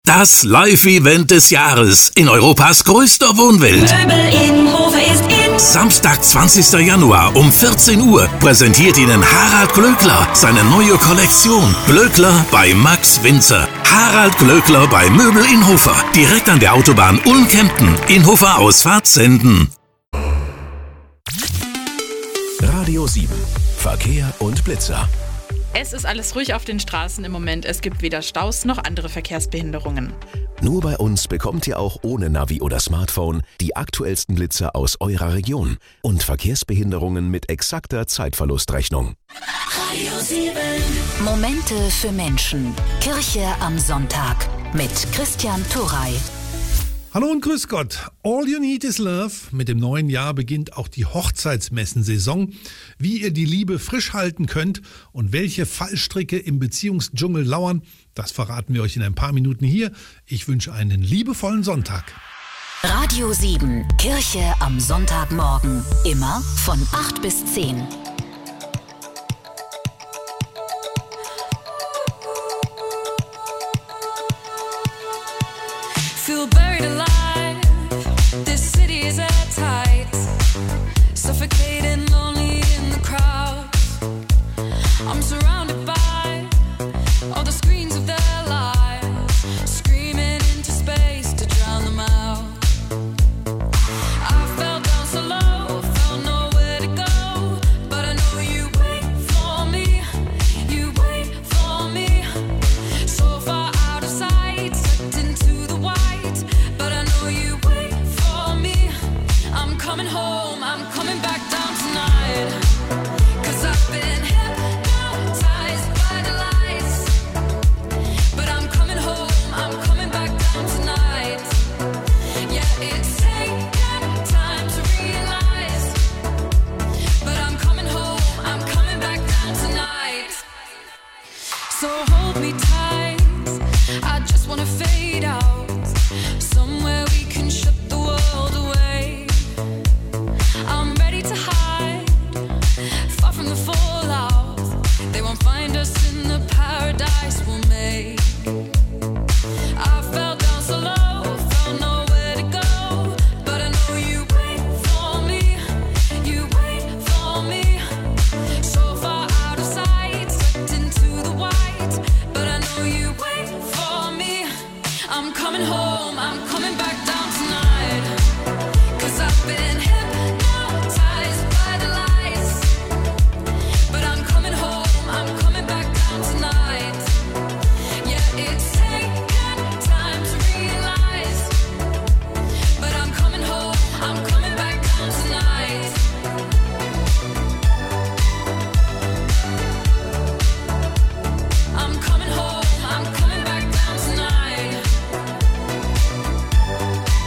Das Live-Event des Jahres in Europas größter Wohnwelt. Möbel in Hofe ist in. Samstag, 20. Januar um 14 Uhr präsentiert Ihnen Harald Glöckler seine neue Kollektion. Glöckler bei Max Winzer. Harald Glöckler bei Möbel in Hofer. Direkt an der Autobahn Ulm-Kempten. In Hofer Ausfahrt Senden. Radio 7. Verkehr und Blitzer. Es ist alles ruhig auf den Straßen im Moment. Es gibt weder Staus noch andere Verkehrsbehinderungen. Nur bei uns bekommt ihr auch ohne Navi oder Smartphone die aktuellsten Blitzer aus eurer Region und Verkehrsbehinderungen mit exakter Zeitverlustrechnung. Radio 7. Momente für Menschen. Kirche am Sonntag mit Christian Turrey. Hallo und grüß Gott. All you need is love. Mit dem neuen Jahr beginnt auch die Hochzeitsmessensaison. Wie ihr die Liebe frisch halten könnt und welche Fallstricke im Beziehungsdschungel lauern, das verraten wir euch in ein paar Minuten hier. Ich wünsche einen liebevollen Sonntag. Radio 7. Kirche am Sonntagmorgen. Immer von 8 bis 10. Feel buried alive. This city is at tight. Suffocating, lonely in the crowd. I'm surrounded by all the screens of their lives, screaming into space to drown them out. I fell down so low, found nowhere to go, but I know you wait for me. You wait for me. So far out of sight, sucked into the white, but I know you wait for me. I'm coming home, I'm coming back down tonight, 'cause I've been hypnotized by the lights, but I'm coming home, I'm coming back down tonight. Yeah, it's taken time to realize, but I'm coming home, I'm coming back down tonight. So hold me tight, I just wanna fade out, somewhere we can shut the world away. I'm ready to hide, far from the fallout. They won't find us in the paradise we'll make. I fell down so low, found nowhere to go, but I know you wait for me. You wait for me. So far out of sight, sucked into the white, but I know you wait for me. I'm coming home, I'm coming back down tonight, 'cause I've been hypnotized by the lights, but I'm coming home, I'm coming back down tonight. Yeah, it's taken time to realize, but I'm coming home, I'm coming back down tonight. I'm coming home, I'm coming back down tonight.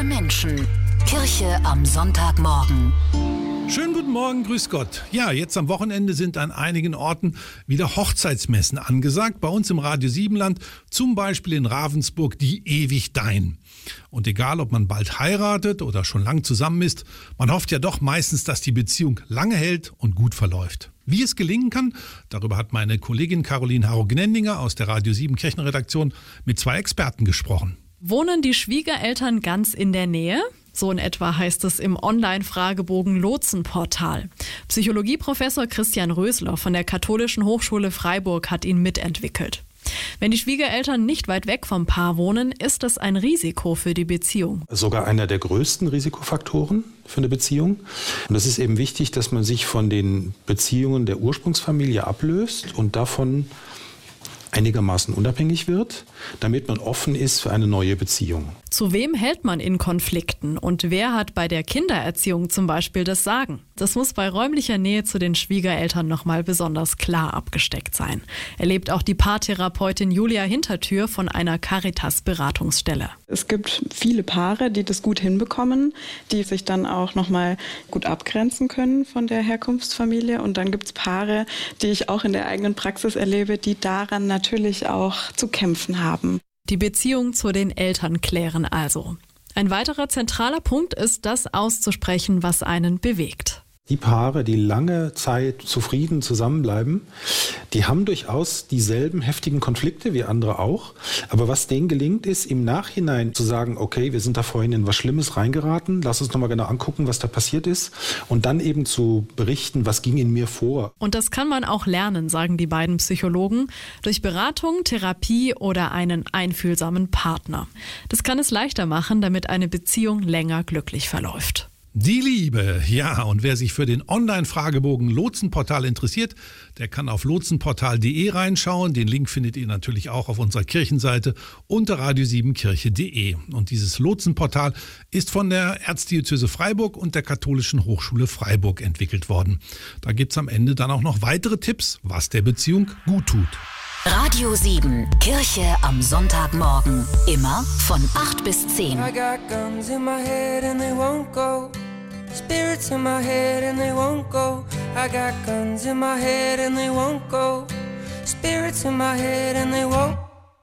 für Menschen. Kirche am Sonntagmorgen. Schönen guten Morgen, grüß Gott. Ja, jetzt am Wochenende sind an einigen Orten wieder Hochzeitsmessen angesagt. Bei uns im Radio Siebenland, zum Beispiel in Ravensburg, die Ewig Dein. Und egal, ob man bald heiratet oder schon lang zusammen ist, man hofft ja doch meistens, dass die Beziehung lange hält und gut verläuft. Wie es gelingen kann, darüber hat meine Kollegin Caroline Harro-Gnendinger aus der Radio 7 Kirchenredaktion mit 2 Experten gesprochen. Wohnen die Schwiegereltern ganz in der Nähe? So in etwa heißt es im Online-Fragebogen Lotsenportal. Psychologieprofessor Christian Rösler von der Katholischen Hochschule Freiburg hat ihn mitentwickelt. Wenn die Schwiegereltern nicht weit weg vom Paar wohnen, ist das ein Risiko für die Beziehung. Sogar einer der größten Risikofaktoren für eine Beziehung. Und es ist eben wichtig, dass man sich von den Beziehungen der Ursprungsfamilie ablöst und davon einigermaßen unabhängig wird, damit man offen ist für eine neue Beziehung. Zu wem hält man in Konflikten und wer hat bei der Kindererziehung zum Beispiel das Sagen? Das muss bei räumlicher Nähe zu den Schwiegereltern nochmal besonders klar abgesteckt sein. Erlebt auch die Paartherapeutin Julia Hintertür von einer Caritas-Beratungsstelle. Es gibt viele Paare, die das gut hinbekommen, die sich dann auch nochmal gut abgrenzen können von der Herkunftsfamilie. Und dann gibt es Paare, die ich auch in der eigenen Praxis erlebe, die daran natürlich auch zu kämpfen haben. Die Beziehung zu den Eltern klären also. Ein weiterer zentraler Punkt ist, das auszusprechen, was einen bewegt. Die Paare, die lange Zeit zufrieden zusammenbleiben, die haben durchaus dieselben heftigen Konflikte wie andere auch. Aber was denen gelingt, ist im Nachhinein zu sagen, okay, wir sind da vorhin in was Schlimmes reingeraten, lass uns nochmal genau angucken, was da passiert ist. Und dann eben zu berichten, was ging in mir vor. Und das kann man auch lernen, sagen die beiden Psychologen, durch Beratung, Therapie oder einen einfühlsamen Partner. Das kann es leichter machen, damit eine Beziehung länger glücklich verläuft. Die Liebe, ja, und wer sich für den Online-Fragebogen Lotsenportal interessiert, der kann auf lotsenportal.de reinschauen. Den Link findet ihr natürlich auch auf unserer Kirchenseite unter radio7kirche.de. Und dieses Lotsenportal ist von der Erzdiözese Freiburg und der Katholischen Hochschule Freiburg entwickelt worden. Da gibt's am Ende dann auch noch weitere Tipps, was der Beziehung gut tut. Radio 7, Kirche am Sonntagmorgen. Immer von 8 bis 10. I got guns in my head and they won't go. Spirits in my head and they won't go. I got guns in my head and they won't go. Spirits in my head and they won't.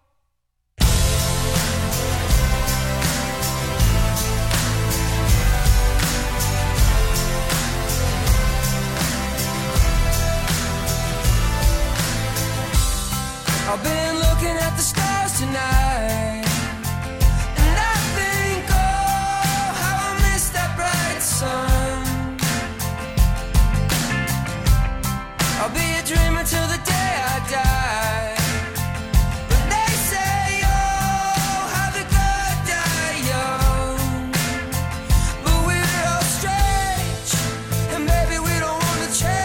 I've been looking at the stars tonight, and I think, oh, how I miss that bright sun. I'll be a dreamer till the day I die. But they say, oh, how the good die young. But we're all strange, and maybe we don't want to change.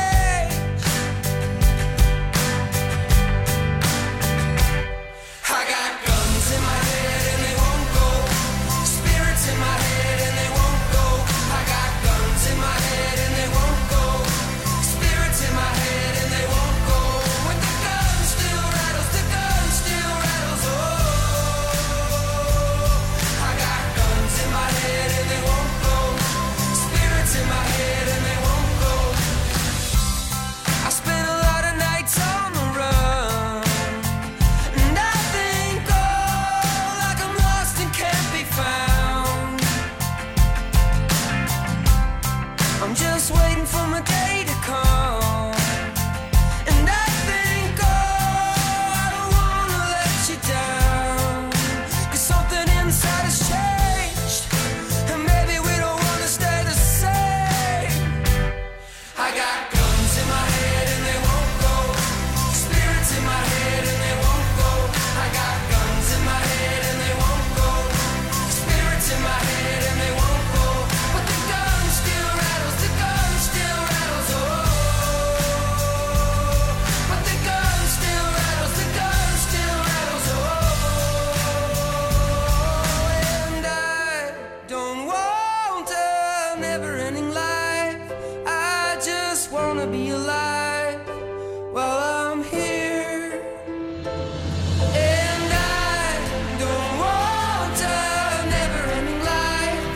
I'm just waiting for my day to come. And I think, oh, I don't wanna let you down. 'Cause something inside has changed, and maybe we don't wanna stay the same. I got guns in my head and they won't go. Spirits in my head and they won't go. I got guns in my head and they won't go. Spirits in my head and they won't go. But the gun still rattles, the gun still rattles, oh. But the gun still rattles, the gun still rattles, oh. And I don't want a never-ending life. I just wanna be alive while I'm here. And I don't want a never-ending life.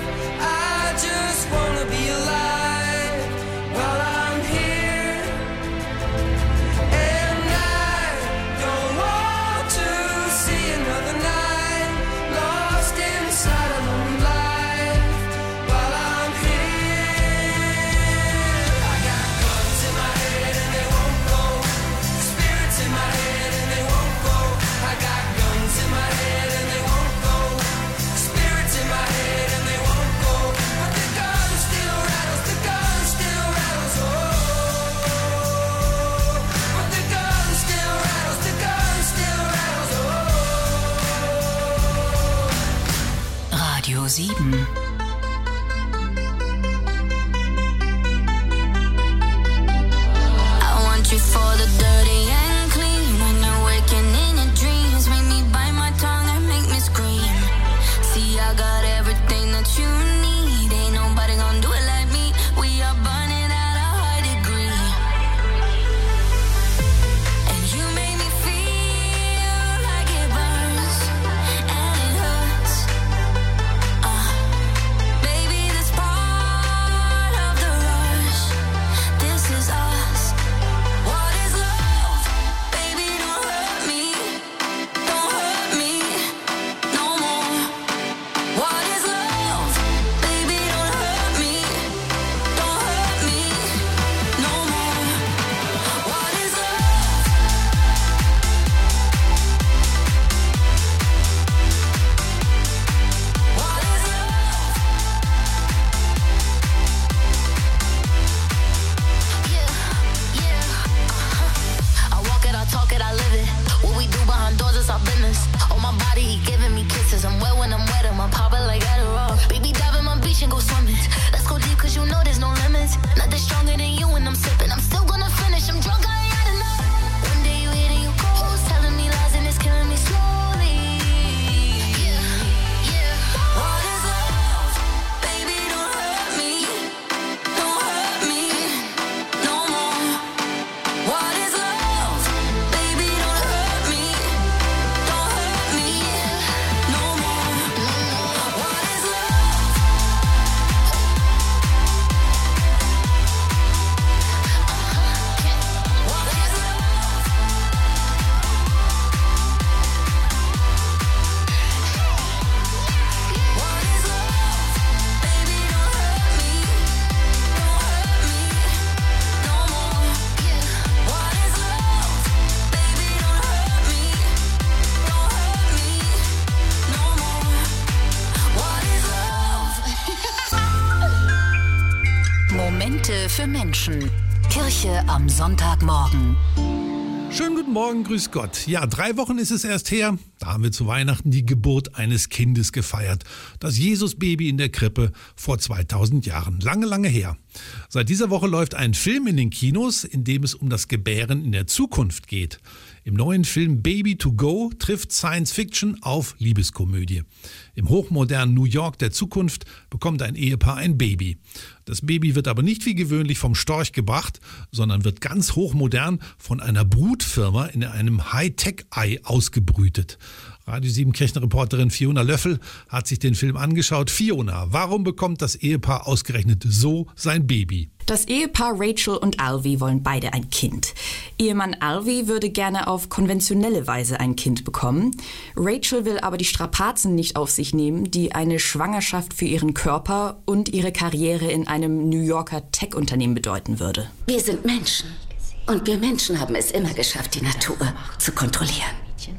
Momente für Menschen. Kirche am Sonntagmorgen. Schönen guten Morgen, grüß Gott. Ja, 3 Wochen ist es erst her. Da haben wir zu Weihnachten die Geburt eines Kindes gefeiert. Das Jesus-Baby in der Krippe vor 2000 Jahren. Lange, lange her. Seit dieser Woche läuft ein Film in den Kinos, in dem es um das Gebären in der Zukunft geht. Im neuen Film Baby to Go trifft Science Fiction auf Liebeskomödie. Im hochmodernen New York der Zukunft bekommt ein Ehepaar ein Baby. Das Baby wird aber nicht wie gewöhnlich vom Storch gebracht, sondern wird ganz hochmodern von einer Brutfirma in einem Hightech-Ei ausgebrütet. Radio 7 Kirchenreporterin Fiona Löffel hat sich den Film angeschaut. Fiona, warum bekommt das Ehepaar ausgerechnet so sein Baby? Das Ehepaar Rachel und Alvy wollen beide ein Kind. Ehemann Alvy würde gerne auf konventionelle Weise ein Kind bekommen. Rachel will aber die Strapazen nicht auf sich nehmen, die eine Schwangerschaft für ihren Körper und ihre Karriere in einem New Yorker Tech-Unternehmen bedeuten würde. Wir sind Menschen. Und wir Menschen haben es immer geschafft, die Natur zu kontrollieren.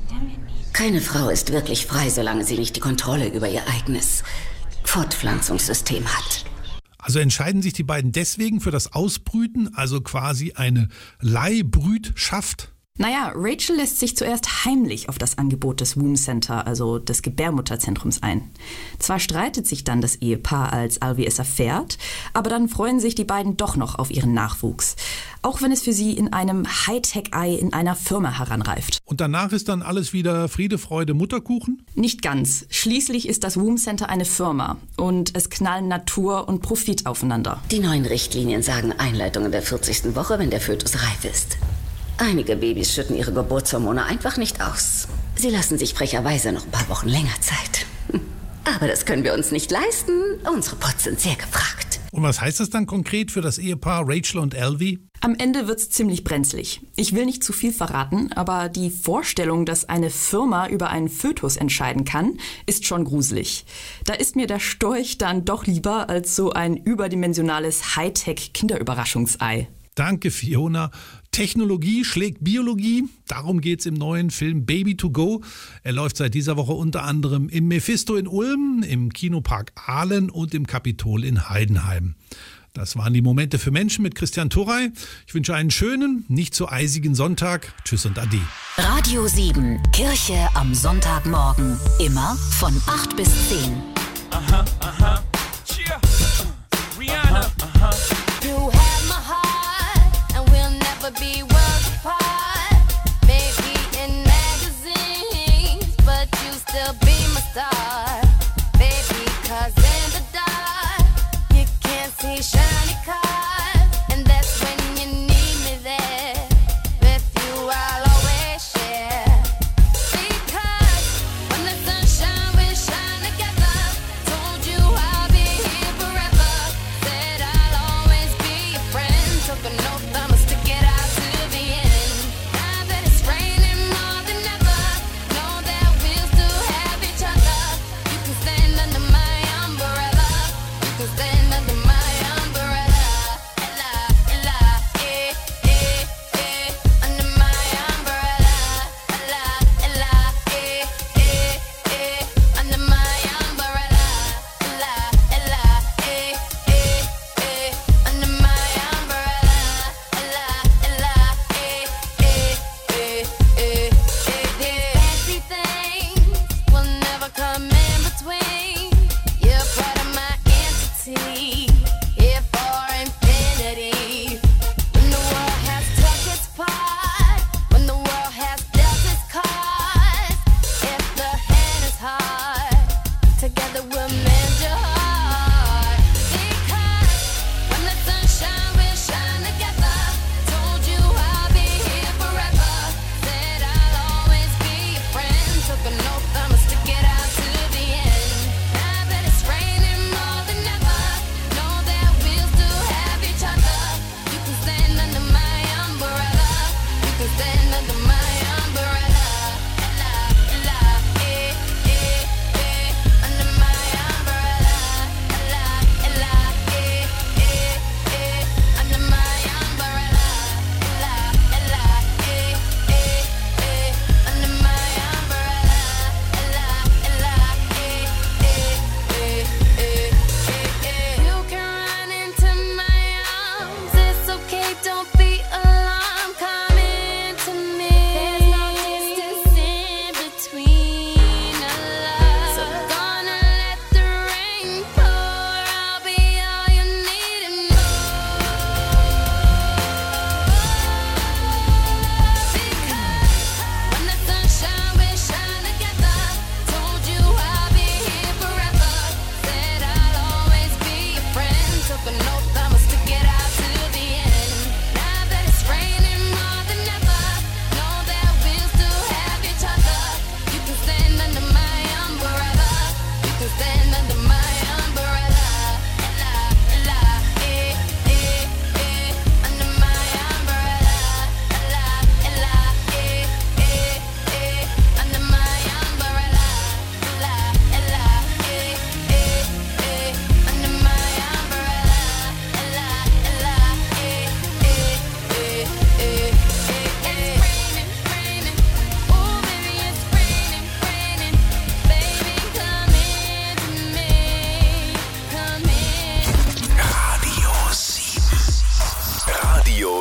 Keine Frau ist wirklich frei, solange sie nicht die Kontrolle über ihr eigenes Fortpflanzungssystem hat. Also entscheiden sich die beiden deswegen für das Ausbrüten, also quasi eine Leihbrütschaft? Naja, Rachel lässt sich zuerst heimlich auf das Angebot des Womb Center, also des Gebärmutterzentrums, ein. Zwar streitet sich dann das Ehepaar, als Alvy es erfährt, aber dann freuen sich die beiden doch noch auf ihren Nachwuchs. Auch wenn es für sie in einem Hightech-Ei in einer Firma heranreift. Und danach ist dann alles wieder Friede, Freude, Mutterkuchen? Nicht ganz. Schließlich ist das Womb Center eine Firma und es knallen Natur und Profit aufeinander. Die neuen Richtlinien sagen Einleitung in der 40. Woche, wenn der Fötus reif ist. Einige Babys schütten ihre Geburtshormone einfach nicht aus. Sie lassen sich frecherweise noch ein paar Wochen länger Zeit. Aber das können wir uns nicht leisten. Unsere Pots sind sehr gefragt. Und was heißt das dann konkret für das Ehepaar Rachel und Alvy? Am Ende wird's ziemlich brenzlig. Ich will nicht zu viel verraten, aber die Vorstellung, dass eine Firma über einen Fötus entscheiden kann, ist schon gruselig. Da ist mir der Storch dann doch lieber als so ein überdimensionales Hightech-Kinderüberraschungsei. Danke, Fiona. Technologie schlägt Biologie. Darum geht's im neuen Film Baby to Go. Er läuft seit dieser Woche unter anderem im Mephisto in Ulm, im Kinopark Ahlen und im Kapitol in Heidenheim. Das waren die Momente für Menschen mit Christian Turrey. Ich wünsche einen schönen, nicht so eisigen Sonntag. Tschüss und Ade. Radio 7, Kirche am Sonntagmorgen. Immer von 8 bis 10. Aha, aha. Cheer. Rihanna. Aha. You have my heart, and we'll never be worlds apart. Maybe in magazines, but you still be my star. Baby, 'cause in the dark, you can't see shiny cars. And that's when you need me there. With you, I'll always share. Because when the sunshine will shine together, told you I'll be here forever. Said I'll always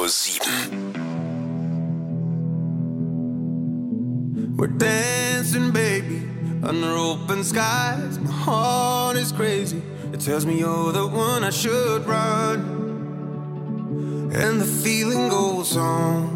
7. We're dancing, baby, under open skies. My heart is crazy. It tells me you're the one I should run. And the feeling goes on.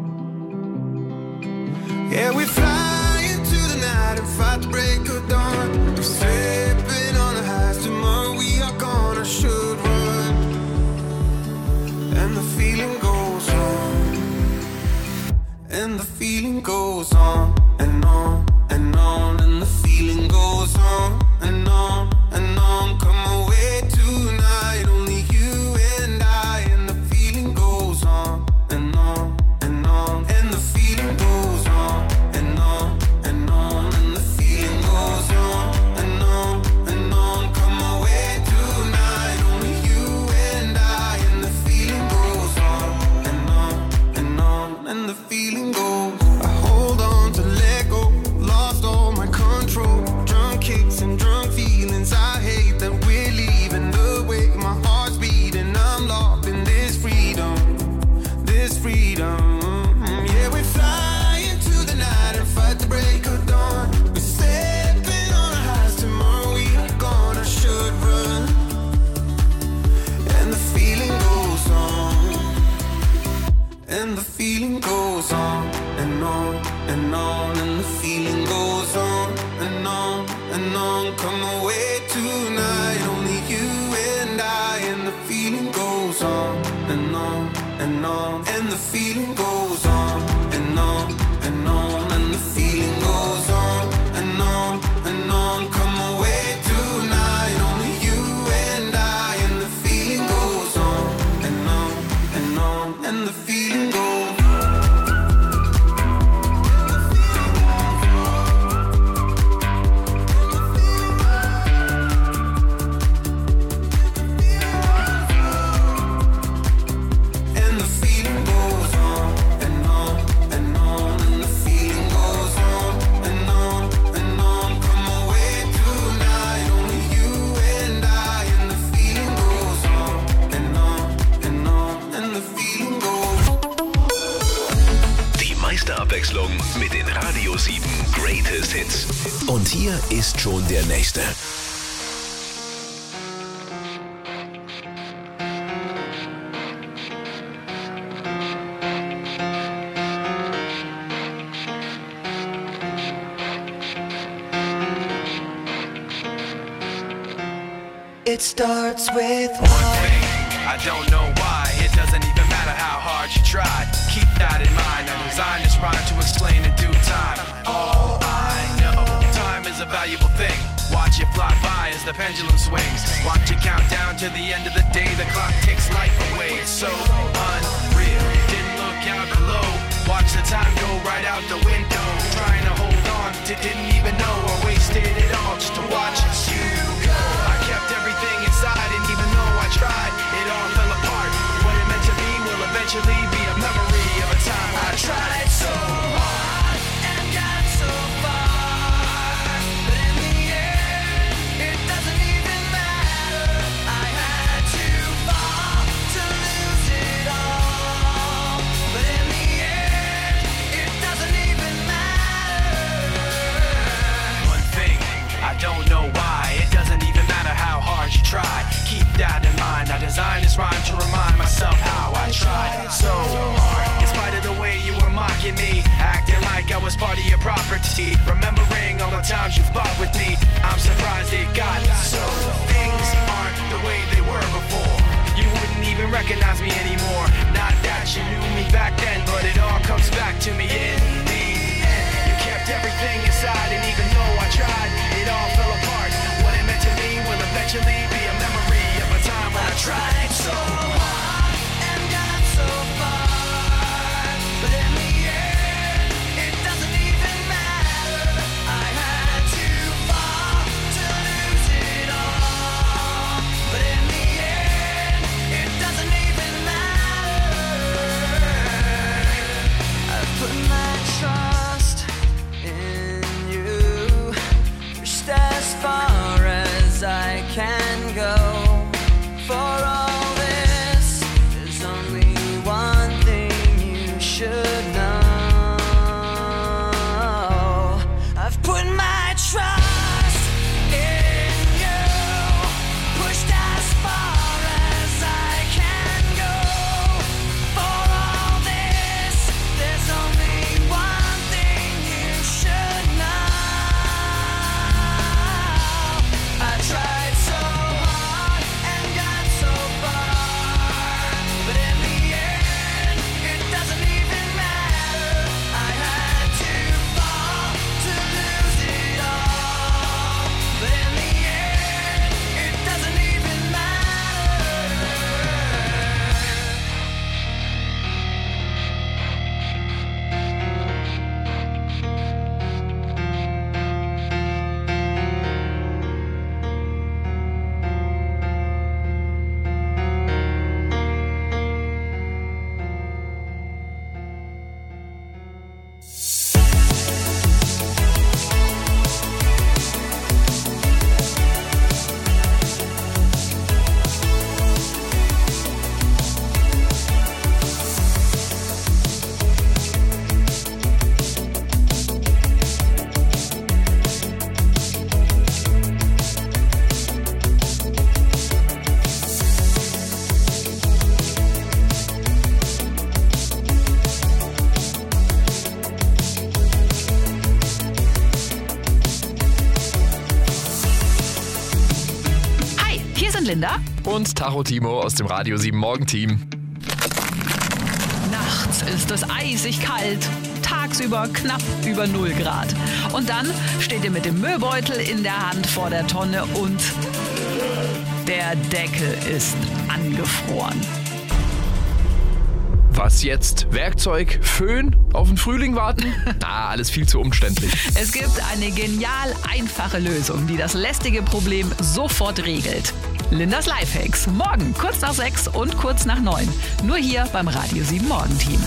Yeah, we fly into the night and fight the break of dawn. We're slipping on the highs. Tomorrow we are gonna should run. And the feeling goes on. And the feeling goes on and on and on. And the feeling goes on and on and on. Come away tonight, only you and I. And the feeling goes on and on and on. And the feeling goes on and on and on. And the feeling goes on and on and on. Come away tonight, only you and I. And the feeling goes on and on and on. And the feeling goes. I hold on to let go. Lost all my control. Drunk kicks and drunk feelings. I hate that we're leaving the way my heart's beating. I'm locked in this freedom. This freedom. Yeah, we fly into the night and fight the break of dawn. We're stepping on our highs. Tomorrow we are gonna should run. And the feeling goes on. And the feeling goes on and on and on. And the feeling goes on and on and on. Come away tonight, only you and I. And the feeling goes on and on and on. And the feeling goes on and on and on. And the feeling goes on and on and on. Come away tonight, only you and I. And the feeling goes on and on and on. And the feeling goes. And the feeling goes on and on and on. And the feeling goes on and on and on. Come away tonight, only you and I. And the feeling goes on and on and on. And the feeling goes. Die meiste Abwechslung mit den Radio 7 Greatest Hits. Und hier ist schon der nächste. It starts with one thing. I don't know why. It doesn't even matter how hard you try. Keep that in mind. I designed this rhyme to explain in due time. All I know, time is a valuable thing. Watch it fly by as the pendulum swings. Watch it count down to the end of the day. The clock takes life away. It's so unreal. Didn't look out below. Watch the time go right out the window. Trying to hold on to didn't even know I wasted it all just to watch you go. I kept everything inside, and even though I tried, it all fell apart. What it meant to be will eventually be a memory of a time I tried so hard and got so far. But in the end, it doesn't even matter. I had to fall to lose it all. But in the end, it doesn't even matter. One thing, I don't know why. It doesn't even matter how hard you try. Keep that in mind. I designed this rhyme to remind myself how I tried so hard. In spite of the way you were mocking me, acting like I was part of your property. Remembering all the times you fought with me, I'm surprised it got so. Things aren't the way they were before. You wouldn't even recognize me anymore. Not that you knew me back then, but it all comes back to me in the end. You kept everything inside, and even though I tried, it all fell apart. What it meant to me will eventually be a memory of a time when I tried so hard and got so far. But in the end, it doesn't even matter. I had to fall to lose it all. But in the end, it doesn't even matter. I put my trust in you. Und Tacho Timo aus dem Radio 7 Morgenteam. Nachts ist es eisig kalt, tagsüber knapp über 0 Grad. Und dann steht ihr mit dem Müllbeutel in der Hand vor der Tonne und der Deckel ist angefroren. Was jetzt? Werkzeug, Föhn, auf den Frühling warten? Alles viel zu umständlich. Es gibt eine genial einfache Lösung, die das lästige Problem sofort regelt. Lindas Lifehacks. Morgen kurz nach 6 und kurz nach 9. Nur hier beim Radio 7 Morgenteam.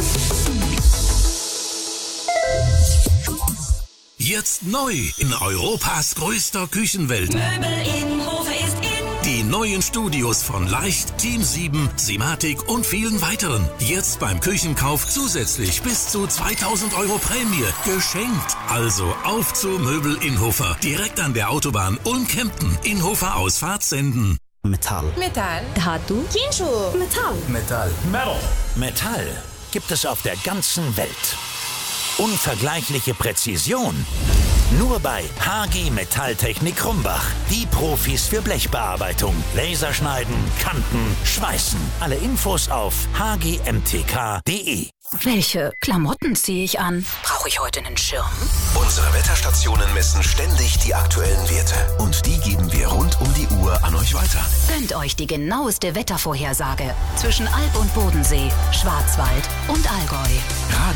Jetzt neu in Europas größter Küchenwelt. Möbel in Hofe ist in. Die neuen Studios von Leicht, Team 7, Simatic und vielen weiteren. Jetzt beim Küchenkauf zusätzlich bis zu 2.000 € Prämie. Geschenkt. Also auf zu Möbel Inhofer. Direkt an der Autobahn Ulm-Kempten. Inhofer Ausfahrt senden. Metall. Metall. Dhatu. Jinshu. Metall. Metall. Metal. Metall gibt es auf der ganzen Welt. Unvergleichliche Präzision. Nur bei HG Metalltechnik Krumbach. Die Profis für Blechbearbeitung. Laserschneiden, Kanten, Schweißen. Alle Infos auf hgmtk.de. Welche Klamotten ziehe ich an? Brauche ich heute einen Schirm? Unsere Wetterstationen messen ständig die aktuellen Werte. Und die geben wir rund um die Uhr an euch weiter. Gönnt euch die genaueste Wettervorhersage zwischen Alb und Bodensee, Schwarzwald und Allgäu.